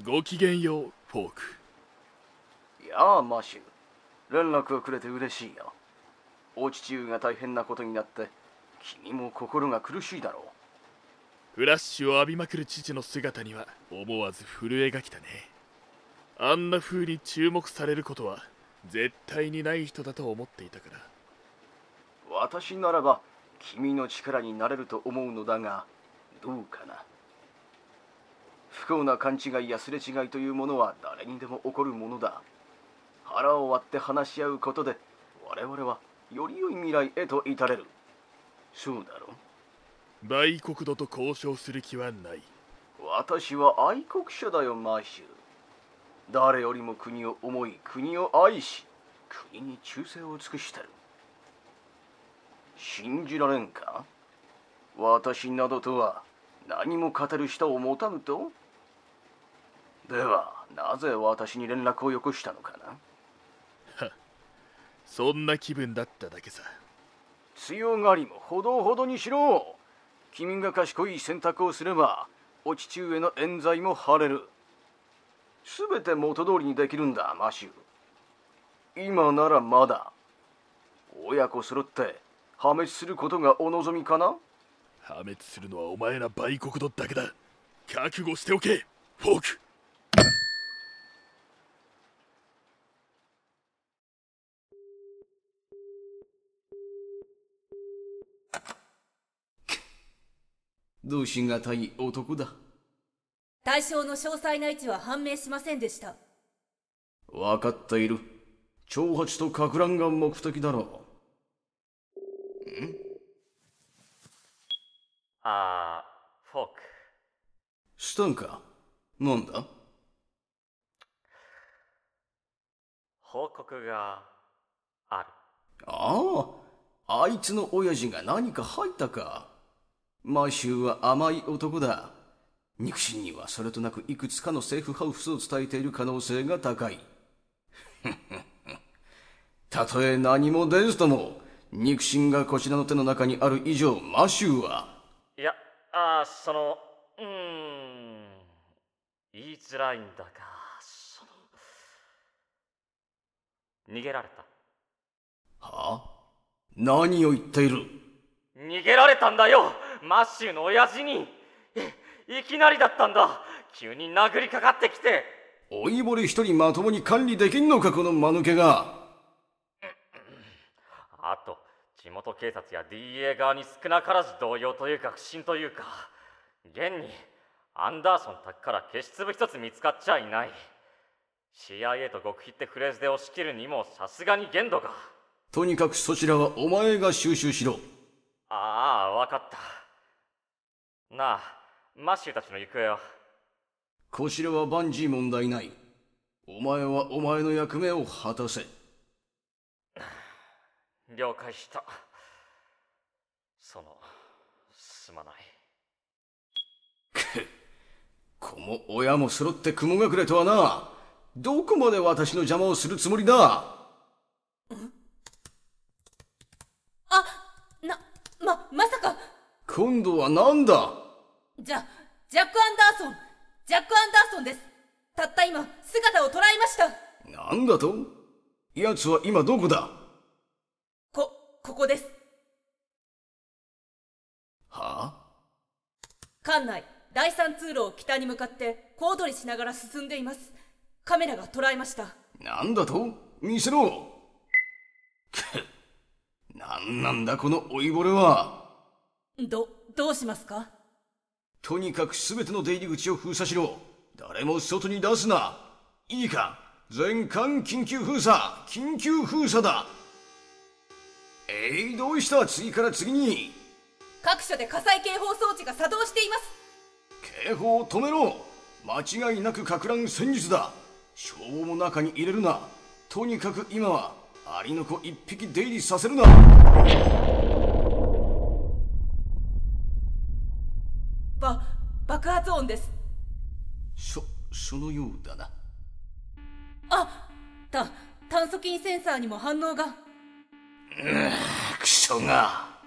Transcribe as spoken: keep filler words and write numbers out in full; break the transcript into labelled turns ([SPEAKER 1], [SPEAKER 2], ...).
[SPEAKER 1] ごきげんよう、フォーク。
[SPEAKER 2] いやあ、マシュー。連絡をくれて嬉しいよ。お父上が大変なことになって、君も心が苦しいだろう。
[SPEAKER 1] フラッシュを浴びまくる父の姿には思わず震えがきたね。あんな風に注目されることは絶対にない人だと思っていたから。
[SPEAKER 2] 私ならば君の力になれると思うのだが、どうかな。不幸な勘違いやすれ違いというものは誰にでも起こるものだ。腹を割って話し合うことで我々はより良い未来へと至れる。そうだろう。
[SPEAKER 1] 売国土と交渉する気はない。
[SPEAKER 2] 私は愛国者だよ、マシュー。誰よりも国を思い、国を愛し、国に忠誠を尽くしてる。信じられんか？私などとは何も語る舌を持たぬと？ではなぜ私に連絡をよこしたのかな？
[SPEAKER 1] は、そんな気分だっただけさ。
[SPEAKER 2] 強がりもほどほどにしろ。君が賢い選択をすればお父上の冤罪も晴れる。すべて元通りにできるんだ、マシュー。今ならまだ。親子揃って破滅することがお望みかな？
[SPEAKER 1] 破滅するのはお前ら売国土だけだ。覚悟しておけ、フォーク。
[SPEAKER 2] どうしがたい男だ。
[SPEAKER 3] 対象の詳細な位置は判明しませんでした。
[SPEAKER 2] 分かっている。挑発と撹乱が目的だろう。ん？
[SPEAKER 4] あー、フォーク。
[SPEAKER 2] スタンか？なんだ？
[SPEAKER 4] 報告がある。
[SPEAKER 2] ああ、あいつの親父が何か入ったか。マシューは甘い男だ。肉親にはそれとなくいくつかのセーフハウスを伝えている可能性が高い。たとえ何も出ずとも肉親がこちらの手の中にある以上、マシューは。
[SPEAKER 4] いや、あー、その、うーん、言いづらいんだが、その、逃げられた。
[SPEAKER 2] はあ？何を言っている？
[SPEAKER 4] 逃げられたんだよ、マッシューの親父に。いきなりだったんだ。急に殴りかかってきて。
[SPEAKER 2] 老いぼれ一人まともに管理できんのか、この間抜けが。
[SPEAKER 4] あと地元警察や ディーエー 側に少なからず動揺というか不審というか、現にアンダーソン宅から消し粒一つ見つかっちゃいない。 シーアイエー と極秘ってフレーズで押し切るにもさすがに限度が。
[SPEAKER 2] とにかくそちらはお前が収集しろ。
[SPEAKER 4] ああ、わかった。なあ、マッシューたちの行方は？
[SPEAKER 2] こちらは万事問題ない。お前はお前の役目を果たせ。
[SPEAKER 4] 了解した。その、すまない。
[SPEAKER 2] くっ、子も親も揃って雲隠れとはな。どこまで私の邪魔をするつもりだ？
[SPEAKER 3] あ、な、ま、まさか。
[SPEAKER 2] 今度は何だ？
[SPEAKER 3] じゃ、ジャック・アンダーソン、ジャック・アンダーソンです。たった今、姿を捉えました。
[SPEAKER 2] なんだと？奴は今どこだ？
[SPEAKER 3] こ、ここです。
[SPEAKER 2] はあ？
[SPEAKER 3] 館内、だいさん通路を北に向かって小躍りしながら進んでいます。カメラが捉えました。
[SPEAKER 2] なんだと？見せろ。くっ、なんなんだこの老いぼれは。
[SPEAKER 3] ど、どうしますか？
[SPEAKER 2] とにかく全ての出入り口を封鎖しろ。誰も外に出すな。いいか？全館緊急封鎖。緊急封鎖だ。えい、どうした？次から次に。
[SPEAKER 3] 各所で火災警報装置が作動しています。
[SPEAKER 2] 警報を止めろ。間違いなく撹乱戦術だ。消防も中に入れるな。とにかく今はアリの子一匹出入りさせるな。
[SPEAKER 3] ば、爆発音です。
[SPEAKER 2] そ、そのようだな。
[SPEAKER 3] あ、た、炭疽菌センサーにも反応が。
[SPEAKER 2] うぅ、クソが。